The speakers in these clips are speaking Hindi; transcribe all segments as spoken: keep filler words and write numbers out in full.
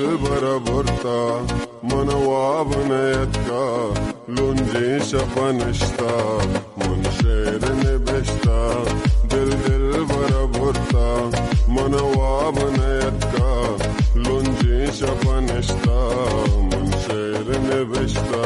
bera burta manawab netka lunji shapanishta mun sherin beshta dil dil bera burta manawab netka lunji shapanishta mun sherin beshta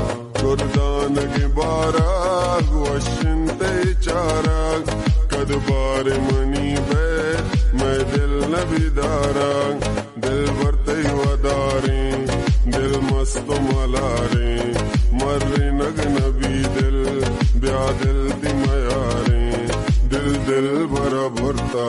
kurdan ki barag washinte charag kad bar mani be मैं दिल नबी दारा दिल भरते वदारे दिल मस्त मलारे मर्रे नग नबी दिल ब्या दिल दिमयारे दिल दिल भरा भरता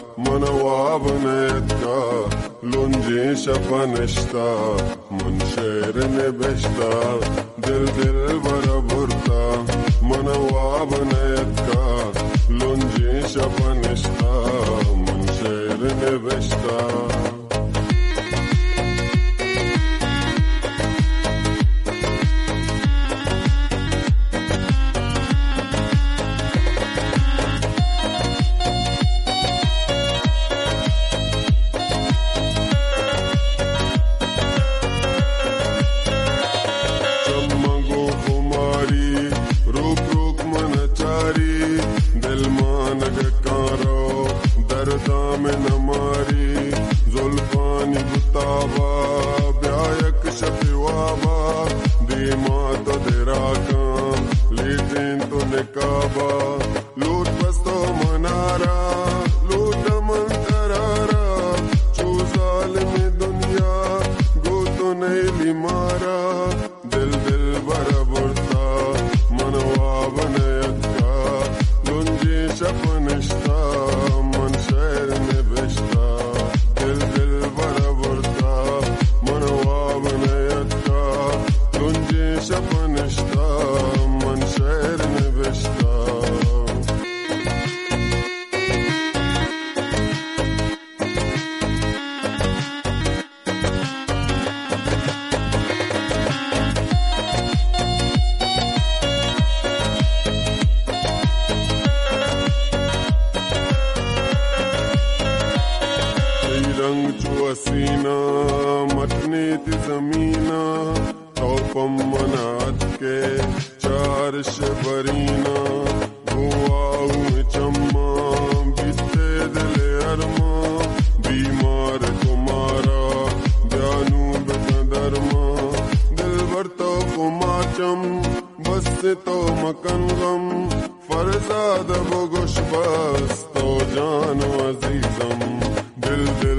मनवाब नेtka lunji shapanishta mun sherin beshta दिल दिल भरा भरता मनवाब नेtka lunji shapanishta mun sherin beshta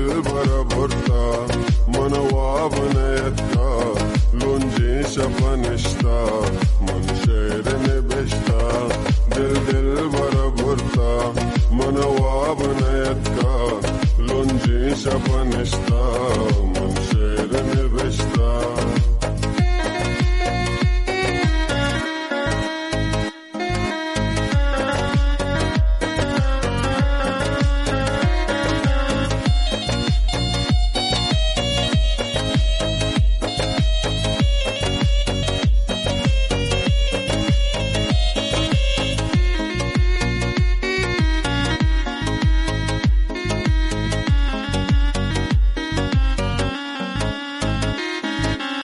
Shapane